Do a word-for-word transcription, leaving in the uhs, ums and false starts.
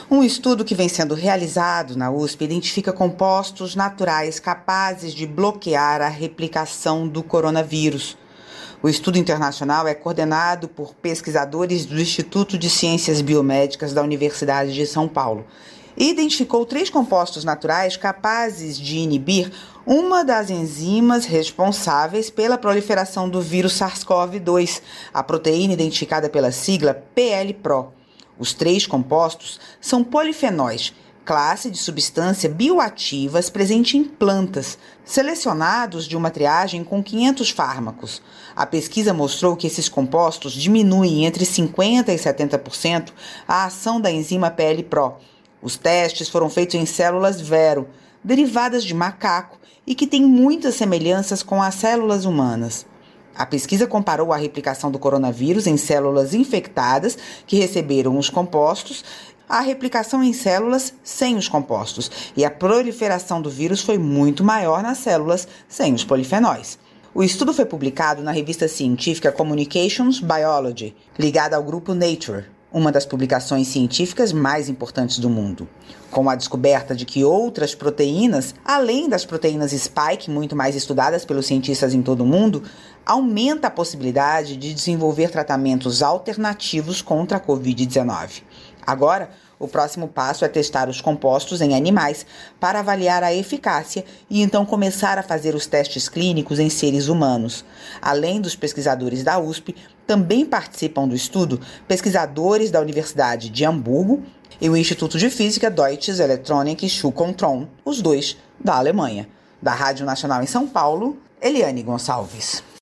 Um estudo que vem sendo realizado na U S P identifica compostos naturais capazes de bloquear a replicação do coronavírus. O estudo internacional é coordenado por pesquisadores do Instituto de Ciências Biomédicas da Universidade de São Paulo e identificou três compostos naturais capazes de inibir uma das enzimas responsáveis pela proliferação do vírus SARS-CoV dois, a proteína identificada pela sigla P L P R O. Os três compostos são polifenóis, classe de substâncias bioativas presente em plantas, selecionados de uma triagem com quinhentos fármacos. A pesquisa mostrou que esses compostos diminuem entre cinquenta por cento e setenta por cento a ação da enzima P L P R O. Os testes foram feitos em células vero, derivadas de macaco e que têm muitas semelhanças com as células humanas. A pesquisa comparou a replicação do coronavírus em células infectadas que receberam os compostos à replicação em células sem os compostos, e a proliferação do vírus foi muito maior nas células sem os polifenóis. O estudo foi publicado na revista científica Communications Biology, ligada ao grupo Nature, uma das publicações científicas mais importantes do mundo. Com a descoberta de que outras proteínas, além das proteínas spike, muito mais estudadas pelos cientistas em todo o mundo, aumenta a possibilidade de desenvolver tratamentos alternativos contra a covid dezenove. Agora, o próximo passo é testar os compostos em animais para avaliar a eficácia e então começar a fazer os testes clínicos em seres humanos. Além dos pesquisadores da U S P, também participam do estudo pesquisadores da Universidade de Hamburgo e o Instituto de Física Deutsches Elektronische Schulkontron, os dois da Alemanha. Da Rádio Nacional em São Paulo, Eliane Gonçalves.